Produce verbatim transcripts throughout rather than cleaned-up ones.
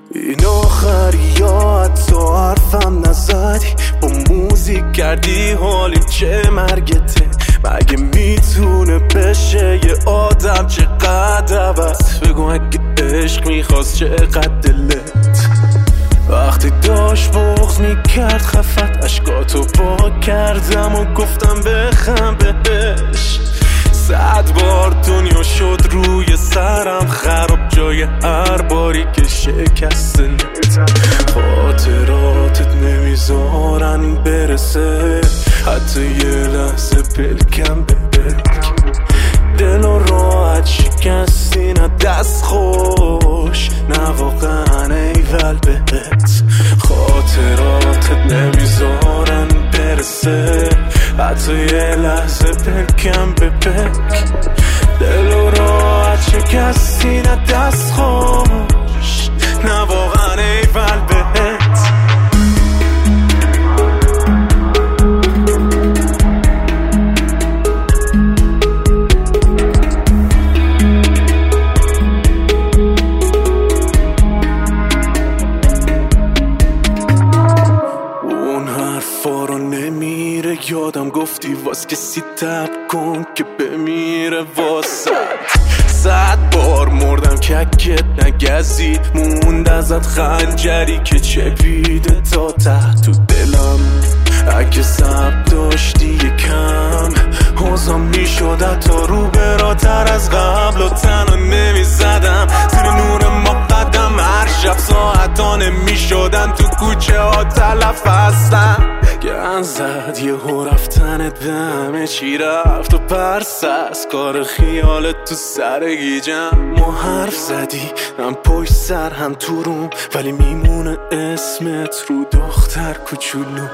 این آخری یا حتی حرفم نزدی، با موزیک کردی حالی چه مرگته. مگه میتونه بشه یه آدم چقدر عوض؟ بگو اگه عشق میخواست چقدر دلت. وقتی داشت بغض میکرد خفت، اشکاتو پاک کردم و گفتم بخم بهش. صد بار دنیا شد روی سرم خراب، جای هر باری که شکسته نتم. خاطراتت نمیذارن برسه حتی یه لحظه پلکم به پلک. دل و راحت شکستی نه دست خوش، نه واقعا ایول بهت. خاطراتت نمیذارن برسه حتی یه لحظه پلکم به پلک. دل و راحت شکستی نه دست خوش، نه واقعا ایول بهت. یادم گفتی واس کسی تب کن که بمیره واسد. صد بار مردم ککت نگزید، موند ازت خنجری که چپیده تا ته تو دلم. اگه سب داشتی یکم حوضم میشد تا رو براتر از قبل و تنها نمیزدم زیر نور ما قدم. هر شب ساعتانه میشدن تو کوچه ها تلف هستن. گن زد یه هو رفتنت به همه چی رفت و پرس از کار خیالت تو سر گیجم. ما حرف زدی هم پشت سر هم تو روم، ولی میمونه اسمت رو دختر کوچولو.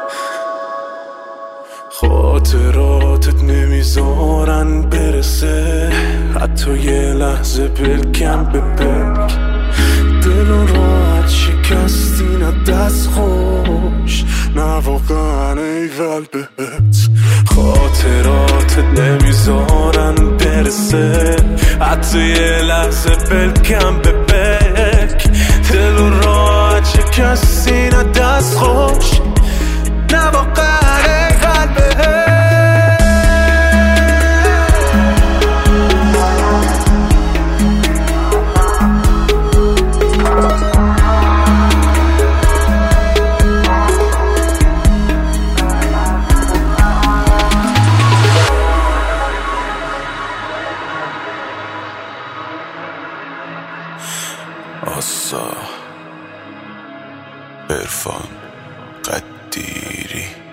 خاطراتت نمیذارن برسه حتی یه لحظه پلکم به پلک. دل و راحت شکستی نه دست خوش، نه واقعا ایول بهت. خاطراتت نمیذارن برسه حتی یه لحظه پلکم به پلک. دل و راحت شکستی نه دست خوش، نه واقعا ایول بهت. آسا عرفان قدیری.